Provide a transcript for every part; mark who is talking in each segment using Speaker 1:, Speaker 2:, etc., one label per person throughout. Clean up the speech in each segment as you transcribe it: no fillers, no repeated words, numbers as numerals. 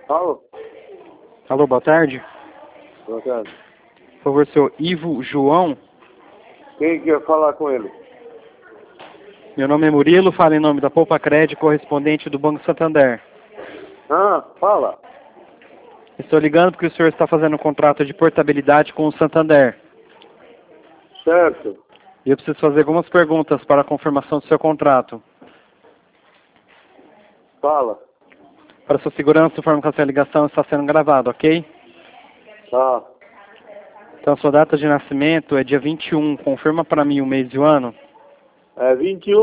Speaker 1: Alô?
Speaker 2: Alô, boa tarde.
Speaker 1: Boa tarde.
Speaker 2: Por favor, seu Ivo João.
Speaker 1: Quem quer falar com ele?
Speaker 2: Meu nome é Murilo, falo em nome da Poupa Crédito, correspondente do Banco Santander.
Speaker 1: Fala.
Speaker 2: Estou ligando porque o senhor está fazendo um contrato de portabilidade com o Santander.
Speaker 1: Certo.
Speaker 2: E eu preciso fazer algumas perguntas para a confirmação do seu contrato.
Speaker 1: Fala.
Speaker 2: Para sua segurança, informo que essa ligação está sendo gravada, ok?
Speaker 1: Tá.
Speaker 2: Então, sua data de nascimento é dia 21. Confirma para mim o mês e o ano.
Speaker 1: É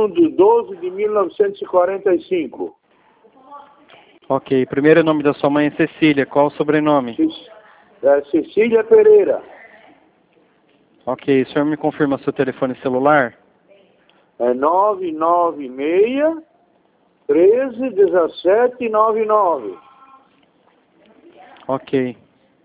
Speaker 1: 21/12/1945.
Speaker 2: Ok. Primeiro nome da sua mãe é Cecília. Qual o sobrenome?
Speaker 1: Cecília Pereira.
Speaker 2: Ok. O senhor me confirma seu telefone celular?
Speaker 1: É 996 13 17 99.
Speaker 2: Ok.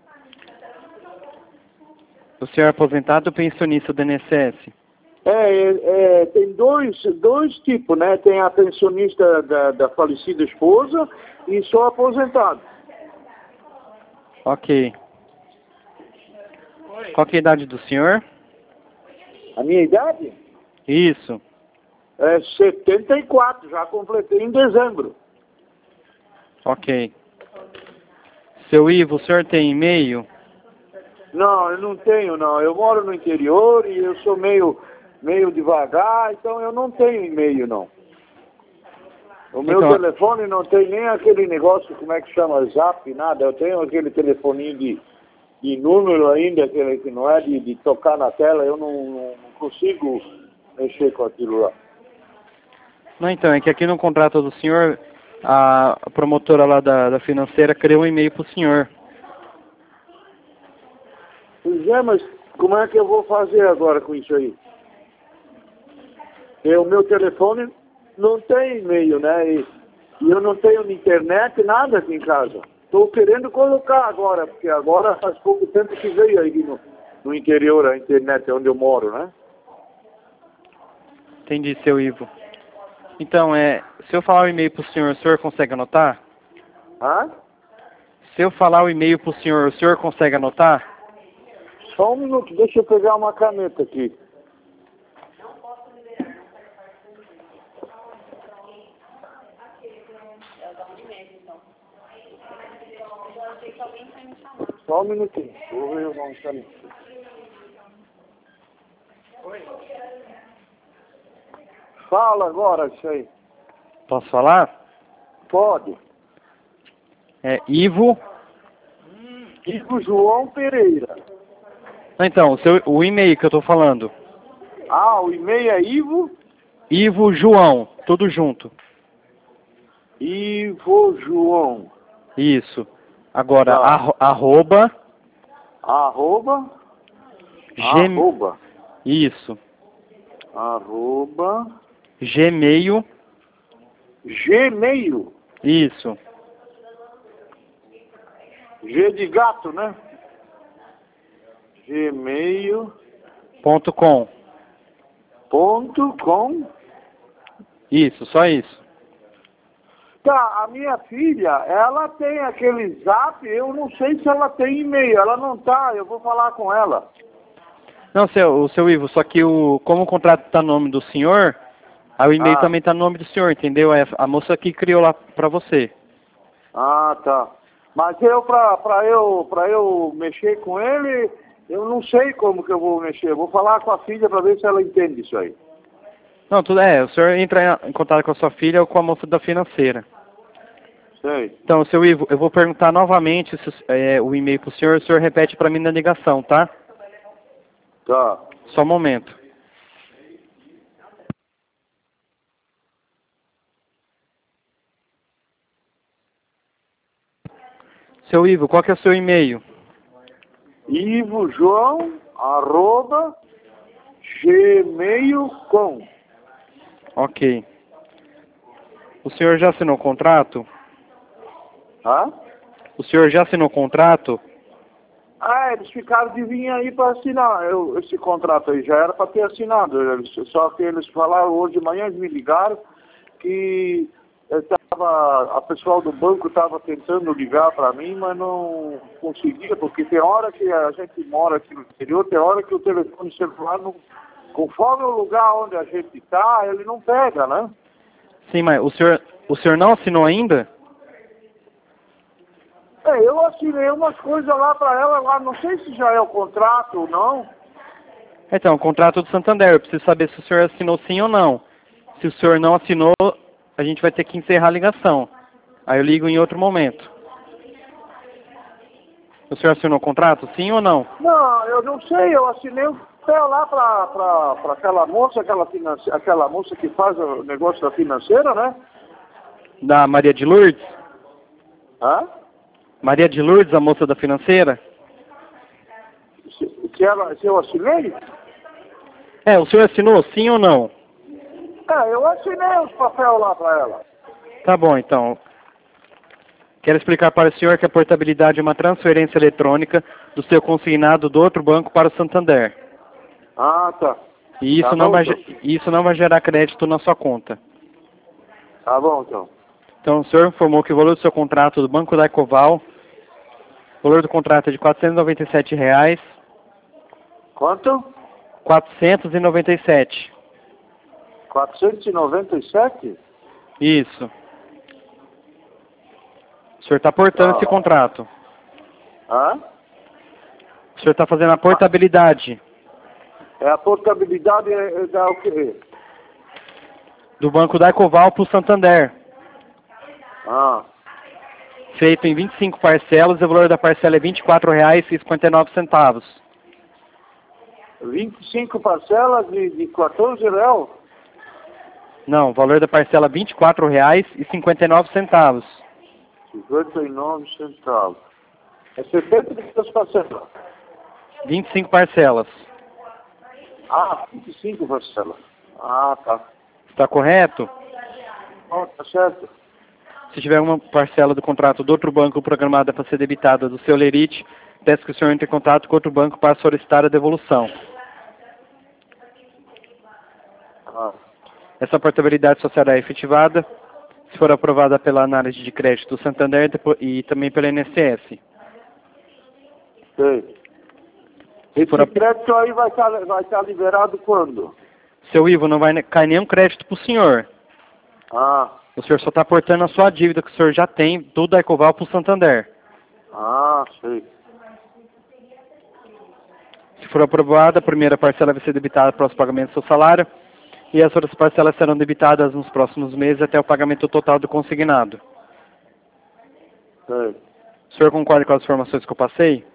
Speaker 2: O senhor é aposentado ou pensionista do INSS?
Speaker 1: Tem dois tipos, né? Tem a pensionista da falecida esposa e só aposentado.
Speaker 2: Ok. Qual que é a idade do senhor?
Speaker 1: A minha idade?
Speaker 2: Isso.
Speaker 1: É 74, já completei em dezembro.
Speaker 2: Ok. Seu Ivo, o senhor tem e-mail?
Speaker 1: Não, eu não tenho, não. Eu moro no interior e eu sou meio devagar, então eu não tenho e-mail, não. O meu
Speaker 2: Então,
Speaker 1: telefone não tem nem aquele negócio, como é que chama, Zap, nada. Eu tenho aquele telefoninho de número ainda, aquele que não é de tocar na tela. Eu não consigo mexer com aquilo lá.
Speaker 2: Não, então, é que aqui no contrato do senhor, a promotora lá da financeira criou um e-mail para o senhor.
Speaker 1: Pois é, mas como é que eu vou fazer agora com isso aí? O meu telefone não tem e-mail, né? E eu não tenho internet, nada aqui em casa. Estou querendo colocar agora, porque agora faz pouco tempo que veio aí no interior a internet onde eu moro, né?
Speaker 2: Entendi, seu Ivo. Então, se eu falar o e-mail para o senhor consegue anotar? Se eu falar o e-mail para o senhor consegue anotar?
Speaker 1: Só um minuto, deixa eu pegar uma caneta aqui. Só um minutinho, vou ver uma caneta. Fala agora isso aí.
Speaker 2: Posso falar?
Speaker 1: Pode.
Speaker 2: É Ivo.
Speaker 1: Ivo João Pereira.
Speaker 2: Então, o e-mail que eu estou falando.
Speaker 1: O e-mail é Ivo?
Speaker 2: Ivo João, tudo junto.
Speaker 1: Ivo João.
Speaker 2: Isso. Agora,
Speaker 1: Tá.
Speaker 2: arroba. Isso. Gmail. Isso.
Speaker 1: G de gato, né?
Speaker 2: Gmail.com.
Speaker 1: .com.
Speaker 2: Isso, só isso.
Speaker 1: Tá, a minha filha, ela tem aquele Zap, eu não sei se ela tem e-mail, ela não tá, eu vou falar com ela.
Speaker 2: Não, seu Ivo, só que como o contrato está no nome do senhor, aí o e-mail também está no nome do senhor, entendeu? É a moça que criou lá para você.
Speaker 1: Tá. Mas pra eu mexer com ele, eu não sei como que eu vou mexer. Eu vou falar com a filha para ver se ela entende isso aí.
Speaker 2: Não, o senhor entra em contato com a sua filha ou com a moça da financeira.
Speaker 1: Sei.
Speaker 2: Então, seu Ivo, eu vou perguntar novamente o e-mail para o senhor repete para mim na ligação, tá?
Speaker 1: Tá.
Speaker 2: Só um momento. Seu Ivo, qual que é o seu e-mail?
Speaker 1: ivojoão@gmail.com.
Speaker 2: Ok. O senhor já assinou o contrato? O senhor já assinou o contrato?
Speaker 1: Eles ficaram de vir aí para assinar. Esse contrato aí já era para ter assinado. Só que eles falaram hoje de manhã, eles me ligaram que a pessoal do banco estava tentando ligar para mim, mas não conseguia, porque tem hora que a gente mora aqui no interior, tem hora que o telefone celular, não, conforme o lugar onde a gente está, ele não pega, né?
Speaker 2: Sim, mas o senhor não assinou ainda?
Speaker 1: Eu assinei umas coisas lá para ela, lá, não sei se já é o contrato ou não.
Speaker 2: Então, o contrato do Santander, eu preciso saber se o senhor assinou sim ou não. Se o senhor não assinou, a gente vai ter que encerrar a ligação. Aí eu ligo em outro momento. O senhor assinou o contrato, sim ou não?
Speaker 1: Não, eu não sei, eu assinei um papel lá para aquela moça, aquela moça que faz o negócio da financeira, né?
Speaker 2: Da Maria de Lourdes?
Speaker 1: Hã?
Speaker 2: Maria de Lourdes, a moça da financeira?
Speaker 1: Se eu assinei?
Speaker 2: O senhor assinou, sim ou não?
Speaker 1: Eu assinei os papéis lá para ela.
Speaker 2: Tá bom, então. Quero explicar para o senhor que a portabilidade é uma transferência eletrônica do seu consignado do outro banco para o Santander.
Speaker 1: Ah, tá.
Speaker 2: E isso,
Speaker 1: Tá
Speaker 2: não,
Speaker 1: bom,
Speaker 2: vai,
Speaker 1: então.
Speaker 2: isso não vai gerar crédito na sua conta.
Speaker 1: Tá bom, então.
Speaker 2: Então, o senhor informou que o valor do seu contrato do Banco da Ecoval, o valor do contrato é de R$ 497.
Speaker 1: Quanto?
Speaker 2: 497.
Speaker 1: 497?
Speaker 2: Isso. O senhor está portando esse contrato.
Speaker 1: Hã?
Speaker 2: O senhor está fazendo a portabilidade
Speaker 1: A portabilidade é o quê?
Speaker 2: do Banco da Ecoval para o Santander.
Speaker 1: Ah,
Speaker 2: Feito em 25 parcelas e o valor da parcela é R$ 24,59.
Speaker 1: 25 parcelas de 14 reais?
Speaker 2: Não, o valor da parcela é R$ 24,59.
Speaker 1: 59 centavos. É 72 parcelas.
Speaker 2: 25 parcelas.
Speaker 1: Ah, 25 parcelas. Ah, tá.
Speaker 2: Está correto?
Speaker 1: Oh, tá certo.
Speaker 2: Se tiver uma parcela do contrato do outro banco programada para ser debitada do seu lerite, peço que o senhor entre em contato com outro banco para solicitar a devolução.
Speaker 1: Ah,
Speaker 2: Essa portabilidade só será efetivada se for aprovada pela análise de crédito do Santander e também pela INSS.
Speaker 1: sei. Esse crédito aí vai estar liberado quando?
Speaker 2: Seu Ivo, não vai cair nenhum crédito para o senhor.
Speaker 1: Ah,
Speaker 2: O senhor só está aportando a sua dívida que o senhor já tem do da Ecoval para o Santander.
Speaker 1: sei.
Speaker 2: Se for aprovada, a primeira parcela vai ser debitada para os pagamentos do seu salário e as outras parcelas serão debitadas nos próximos meses até o pagamento total do consignado.
Speaker 1: Sei.
Speaker 2: O senhor concorda com as informações que eu passei?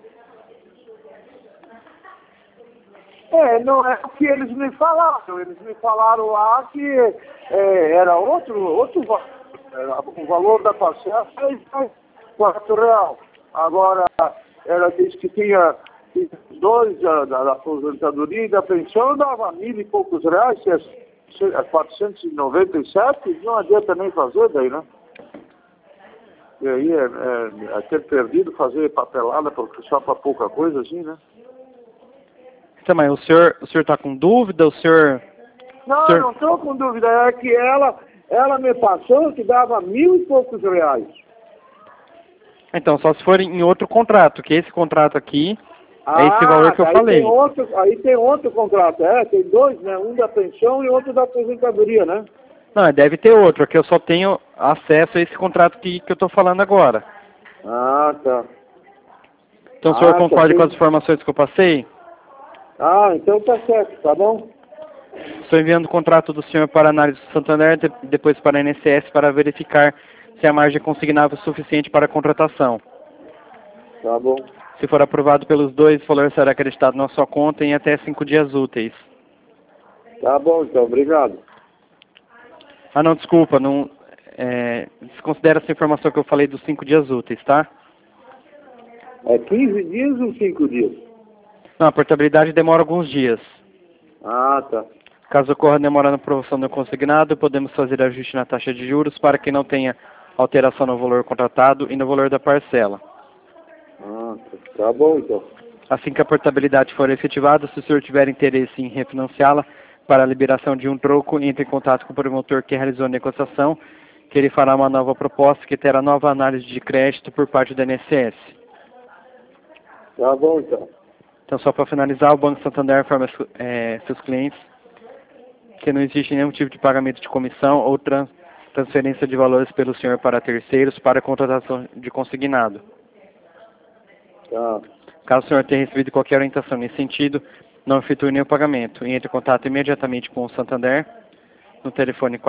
Speaker 1: Não é o que eles me falaram. Eles me falaram lá que era outro valor. O valor da parcela é R$4. Agora, ela disse que tinha dois da aposentadoria e da pensão, dava 1.000 e poucos reais, se é 497, não adianta nem fazer daí, né? E aí é ter perdido fazer papelada só para pouca coisa assim, né?
Speaker 2: Também, o senhor está com dúvida?
Speaker 1: Não, não estou com dúvida. É que ela me passou que dava 1.000 e poucos reais.
Speaker 2: Então, só se for em outro contrato, que esse contrato aqui é esse valor que eu falei.
Speaker 1: Aí tem outro contrato, tem dois, né? Um da pensão e outro da aposentadoria, né?
Speaker 2: Não, deve ter outro, aqui eu só tenho acesso a esse contrato que eu estou falando agora.
Speaker 1: Ah, tá.
Speaker 2: Então, o senhor concorda com as informações que eu passei?
Speaker 1: Ah, então tá certo, tá bom?
Speaker 2: Estou enviando o contrato do senhor para análise do Santander, depois para a INSS, para verificar se a margem é consignável o suficiente para a contratação.
Speaker 1: Tá bom.
Speaker 2: Se for aprovado pelos dois, o valor será acreditado na sua conta em até 5 dias úteis.
Speaker 1: Tá bom, então, obrigado.
Speaker 2: Ah, não, desculpa, não, desconsidera essa informação que eu falei dos 5 dias úteis, tá?
Speaker 1: É 15 dias ou 5 dias?
Speaker 2: Não, a portabilidade demora alguns dias.
Speaker 1: Ah, tá.
Speaker 2: Caso ocorra demora na aprovação do consignado, podemos fazer ajuste na taxa de juros para que não tenha alteração no valor contratado e no valor da parcela.
Speaker 1: Ah, tá bom, então.
Speaker 2: Assim que a portabilidade for efetivada, se o senhor tiver interesse em refinanciá-la para a liberação de um troco, entre em contato com o promotor que realizou a negociação que ele fará uma nova proposta que terá nova análise de crédito por parte do INSS.
Speaker 1: Tá bom, então.
Speaker 2: Então, só para finalizar, o Banco Santander informa seus clientes que não existe nenhum tipo de pagamento de comissão ou transferência de valores pelo senhor para terceiros para contratação de consignado.
Speaker 1: Tá.
Speaker 2: Caso o senhor tenha recebido qualquer orientação nesse sentido, não efetue nenhum pagamento e entre em contato imediatamente com o Santander no telefone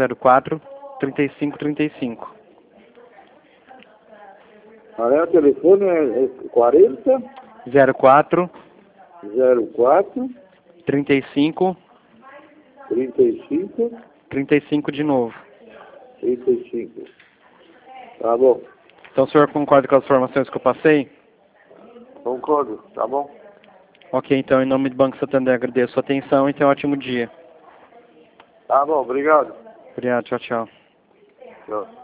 Speaker 2: 4004-3535.
Speaker 1: O telefone é 40
Speaker 2: 04
Speaker 1: 04
Speaker 2: 35
Speaker 1: 35
Speaker 2: 35 de novo.
Speaker 1: 35. Tá bom.
Speaker 2: Então o senhor concorda com as informações que eu passei?
Speaker 1: Concordo, tá bom.
Speaker 2: Ok, então em nome do Banco Santander agradeço a sua atenção e tenha um ótimo dia.
Speaker 1: Tá bom, obrigado.
Speaker 2: Obrigado, tchau, tchau.
Speaker 1: Tchau.